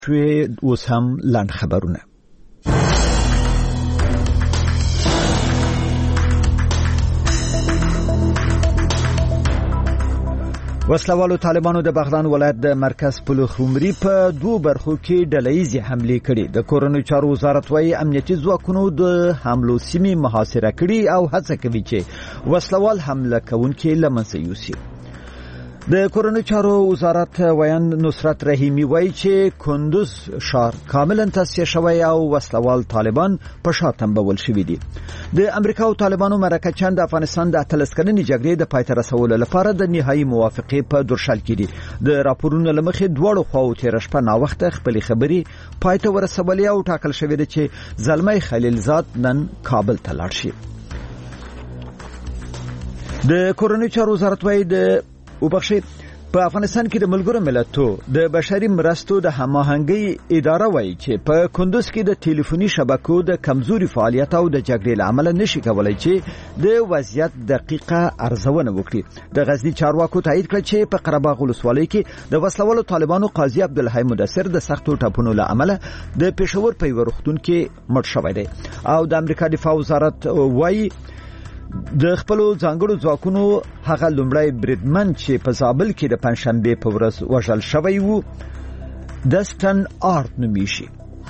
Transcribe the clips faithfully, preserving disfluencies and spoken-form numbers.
شوی اوس هم لاند خبرونه. وسلوالو طالبانو د بغلان ولایت د مرکز پلخمري په دوه برخو کې ډلهیزې حملې کړې. د کورنیو چارو وزارت وايي امنیتي ځواکونو د حملو سیمې محاصره کړې او هڅه کوي چې وسلوال حمله کوونکي له منځه یوسي. د کورنیو چارو وزارت ویان نصرت رحیمی وایي چې کندوز ښار کاملا تصفیه شوی او وسلوال طالبان په شا تنبول شوي دي. د امریکا او طالبانو مرکه چند د افغانستان د اتلس کلنې جګړې د پای ته رسولو لپاره د نهایی موافقې په درشل کې دي. د راپورونو له مخې دواړو خواو تېره شپه ناوخته خپلې خبرې پای ته ورسولې او ټاکل شوې ده چې زلمی خلیلزاد نن کابل ته لاړ شي. د کورنیو چارو وزارت وایي د وبخښي په افغانستان کې د ملګرو ملتونو د بشري مرستو د هماهنګي اداره وایي چې په کندوز کې د ټلیفوني شبکو د کمزوري فعالیت او د جګړې لامل نشي کولای چې د وضعیت دقیقه ارزونه وکړي. د غزنی چارواکو تایید کړ چې په قره باغ ولسوالۍ کې د وسلوالو طالبانو قاضي عبدالحی مدثر د سختو ټاپونو لامل د پېښور په یو روغتون کې مړ شوی دی. او د امریکا دفاع وزارت وایي د خپل ځانګړو ځواکونو هغه لومړی بریدمن چې په زابل کې د پنځشنبه په ورځ وژل شوی وو دستن آرت نومیږي.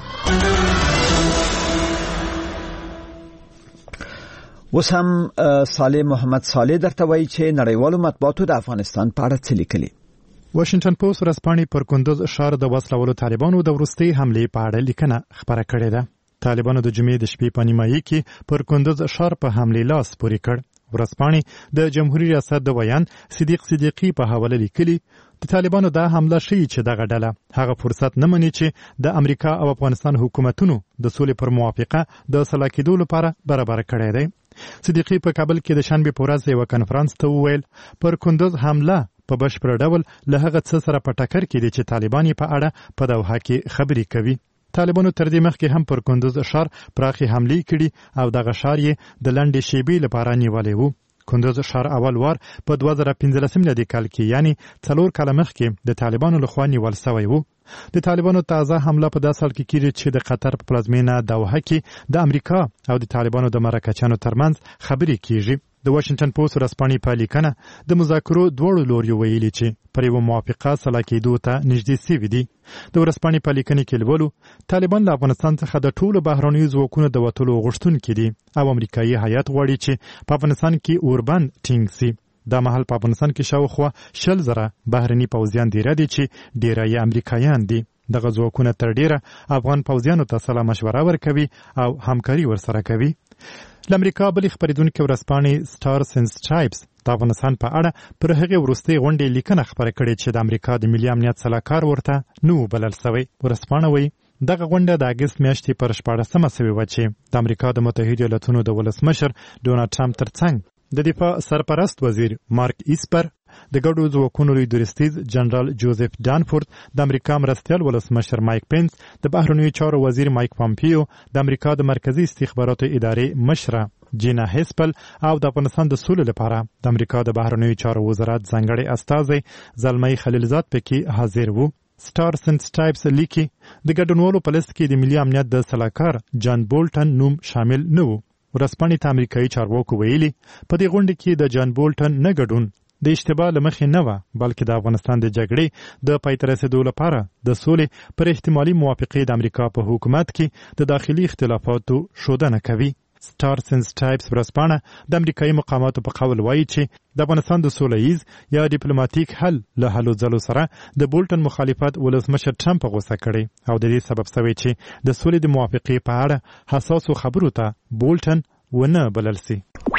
اوس هم صالح محمد صالح درته وایي چې نړیوالو مطبوعاتو د افغانستان په اړه څه لیکلي. واشنگټن پوسټ ورځپاڼې پر کندوز ښار د وسلوالو طالبانو د وروستۍ حملې په اړه لیکنه خپره کړې ده. طالبانو د جمعې د شپې په نیمایي کې پر کندوز ښار په حملې لاس پورې کړ. ورځپاڼې د جمهوریت ریاست د ویان صدیق صدیقی په حواله لیکلي د طالبانو دا حمله ښیي چې دغه ډله هغه فرصت نه مني چې د امریکا او افغانستان حکومتونو د سولې پر موافقه د سلا کېدو لپاره برابر کړی دی. صدیقی په کابل کې د شنبې په ورځ یو کنفرانس ته وویل پر کندوز حمله په بشپړ ډول له هغه څه سره په ټکر کې دي چې طالبان په اړه په دوحه کې خبرې کوي. طالبانو تر دې مخکې هم پر کندوز ښار پراخي حملې کړي او دغه ښار یې د لنډې شیبې لپاره نیولی وو. کندوز ښار اول وار په دوه زره پنځلس میلادي کال کې یعنی څلور کاله مخکې د طالبانو لخوا نیول شوی وو. د طالبانو تازه حمله په داسې حال کې کېږي چې د قطر په پلازمینه دوحه کې د امریکا او د طالبانو د مرکچیانو ترمنځ خبرې کېږي. د واشنگټن پوسټ ورځپاڼې په لیکنه د مذاکرو دواړو لوریو ویلي چې پر یوه موافقه سلا کېدو ته نږدې سوي دي. د ورځپاڼې په لیکنې کې لولو طالبان له افغانستان څخه د ټولو بهرنیو ځواکونو د وتلو غوښتونکي دي او امریکایي هیات غواړي چې په افغانستان کې اوربند ټینګ سي. دا مهال په افغانستان کې شاوخوا شل زره بهرني پوځیان دیره دي چې ډیری یې امریکایان دي. دغه ځواکونه تر ډیره افغان پوځیانو ته سلا مشوره ورکوي او همکاري ورسره کوي. له امریکا بلې خپرېدونکې ورځپاڼې سټار سنس ټایپس د افغانستان په اړه پر هغې وروستۍ غونډې لیکنه خپره کړې چې د امریکا د ملي امنیت سلاکار ورته نه و بلل سوی. ورځپاڼه وایي دغه غونډه د اګست میاشتې پر شپاړسمه سوې وه چې د امریکا د متحدو ایالتونو د ولسمشر ډونالډ ټرمپ تر څنګ د دفاع سرپرست وزیر مارک ایسپر، د ګډو ځواکونو لوی درستیز جنرال جوزف دانفورد، د امریکا مرستیال ولسمشر مایک پینس، د بهرنیو چارو وزیر مایک پامپیو، د امریکا د مرکزی استخباراتو ادارې مشره جینا هیسپل او د افغانستان د سولې لپاره د امریکا د بهرنیو چارو وزارت ځانګړی استازی زلمی خلیلزاد پکې حاضر وو. سټار سنس ټایپس لیکي د ګډونوالو په لست کې د ملي امنیت د سلاکار جان بولټن نوم شامل نه و. ورځپاڼې ته امریکایي چارواکو ویلي په دې غونډه کې د جان بولټن نه ګډون د اشتباه له مخې نه وه بلکې د افغانستان د جګړې د پای ته رسېدو لپاره د سولې پر احتمالي موافقې د امریکا په حکومت کې د داخلي اختلافاتو ښودنه کوي. سټار سنس ټایپس ورځپاڼه د امریکایي مقاماتو په قول وایي چې د افغانستان د سوله ییز یا ډیپلوماټیک حل له هلو ځلو سره د بولټن مخالفت ولسمشر ټرمپ غوسه کړی او د دې سبب شوی چې د سولې د موافقې په اړه حساسو خبرو ته بولټن ونه بلل سي.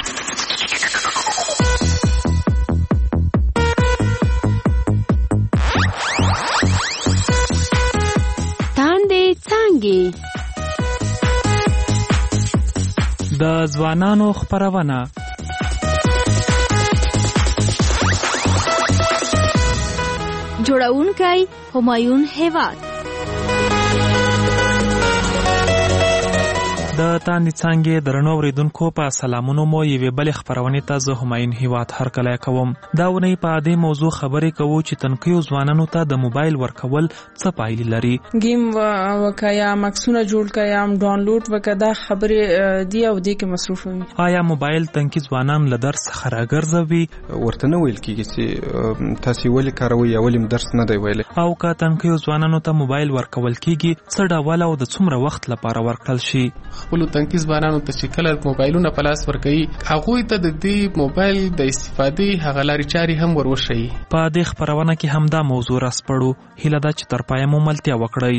تاندې څانګې د ځوانانو خپرونه جوړونکی همایون هیواد. د د تاندې څانګې درنو اوریدونکو په سلامونو مو یوې بلې خپرونې ته زه همایون هیواد هرکلی کوم. دا اونۍ په دې موضوع خبرې کوو چې تنکیو ځوانانو ته د موبایل ورکول څه پایلې لري. گیم وکړه یا مکسونه جوړ کړه یا ډاونلوډ وکړه، دا خبرې دی او دې کې مصروف وي. آیا موبایل تنکي ځوانان له درس څخه راګرځوي؟ ورته نه ویل کېږي چې تاسې ولې کاروئ یا ولې درس نه دی ویلی. او که تنکیو ځوانانو ته موبایل ورکول کېږي څه ډول او د څومره وخت لپاره ورکړل شي؟ خپلو تنکي ځوانانو ته چې کله موبایلونه په لاس ورکوي، هغوی ته د دې موبایل د استفادې هغه لارې چارې هم ور وښیي. په دې خپرونه کې همدا موضوع راسپړو. هیله ده چې تر پایه مو ملتیا وکړئ.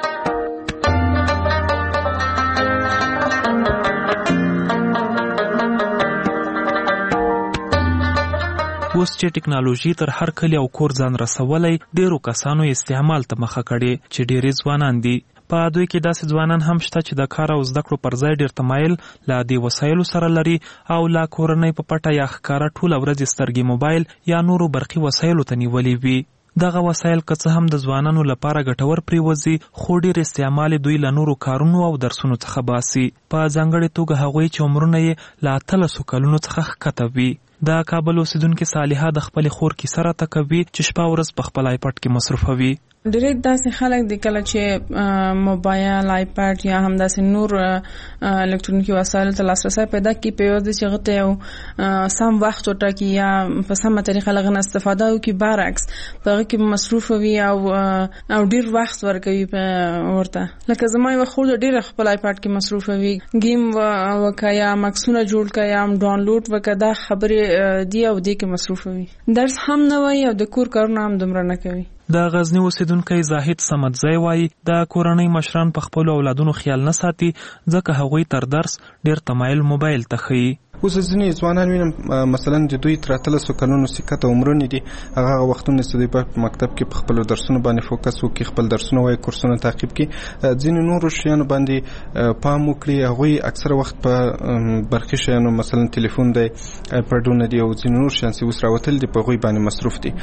اوس چې ټکنالوژي تر هر کلی او کور ځان رسولی، ډیرو کسانو استعمال ته مخه کړې چې ډیری ځوانان دي. په دوی کې داسې ځوانان هم شته چې د کار او زده کړو پر ځای ډیر تمایل له دې وسایلو سره لري او لا کورنۍ په پټه یا ښکاره ټوله ورځ سترګې موبایل یا نورو برقي وسایلو ته نیولې وي. دغه وسایل که څه هم د ځوانانو لپاره ګټور پریوځي، خو ډیر استعمال دوی له نورو کارونو او درسونو څخه باسي. په ځانګړې توګه هغوی چې عمرونه یې له اتلسو کلونو څخه ښکته وي. د کابل اوسیدونکې صالحه د خپلې خور کیسه راته کوي چې شپه ورځ په خپل آیپډ کې مصروفوي. ډېر داسې خلک دي کله چې موبایل، آیپډ یا هم داسې نور الکترونیکي وسایلو ته لاسرسی پیدا کړي، په یوازې چې هغه ته یو سم وخت وټاکي یا په سمه طریقه له هغه نه استفاده وکړي، برعکس په هغه کې مصروف وي او او ډېر وخت ورکوي ورته. لکه زما یوه خور ډېره خپل آیپډ کې مصروف وي، گیم وکړه یا مکسونه جوړ کړه یا ډاونلوډ وکړه، دا خبرې دی او دې کې مصروف وي. درس هم نه وایي او د کور کارونه هم دومره نه کوي. د غزنی اوسیدونکی زاهد صمدزی وایي د کورنۍ مشران په خپلو اولادونو خیال نه ساتي، ځکه هغوی تر درس ډیر تمایل موبایل ته ښیي. اوس ځینې ځوانان وینم مثلا د دوی تر اتلسو کلونو سکته عمرونه دي، هغه وختونه چې دوی په مکتب کې په خپلو درسونو باندې فوکس وکړي، خپل درسونه وایي، کورسونه تعقیب کړي، ځینې نورو شیانو باندې پام وکړي. هغوی اکثره وخت په برقي شیانو مثلا تلیفون دی، آیپډونه دي او ځینې نور شیان چې اوس راوتل دي په هغوی باندې مصروف دي.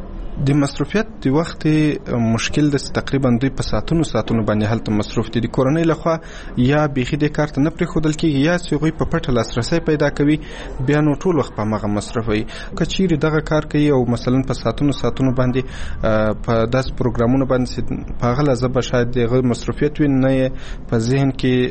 د مصروفیت د وخت مشکل د تقریبا دوی په ساعتونو ساعتونو باندې هلته مصروف دي. د کورنۍ لخوا یا بیخي د کار ته نه پرېښودل کېږي یا چې هغوی په پټه لاسرسی پیدا کوي، بیا نو ټول وخت په هماغه مصروف وي. که چیرې دغه کار کوي او مثلا په ساعتونو ساعتونو باندې په داسې پروګرامونو باندې په هغه لحظه به شاید د هغه مصروفیت وي، نه یې په ذهن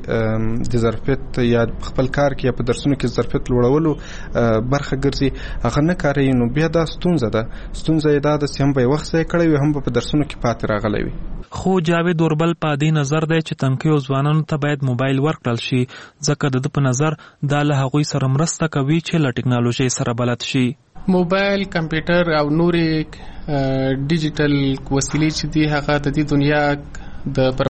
کې د ظرفیت یا خپل کار کې یا په درسونو کې ظرفیت لوړولو برخه ګرځي، هغه نه کاروي، نو بیا دا ستونزه ده. ستونزه یې دا ده هم به وخت ځای کړی وي، هم په درسونو کې پاتې راغلی وي. خو جاوید اوربل په دې نظر دی چې تنکیو ځوانانو ته باید موبایل ورکړل شي، ځکه د ده په نظر دا له هغوی سره مرسته کوي چې له ټکنالوژۍ سره بلد شي. موبایل، کمپیوټر او نورې ډیجیټل وسیلې چې دي هغه د دې دنیا د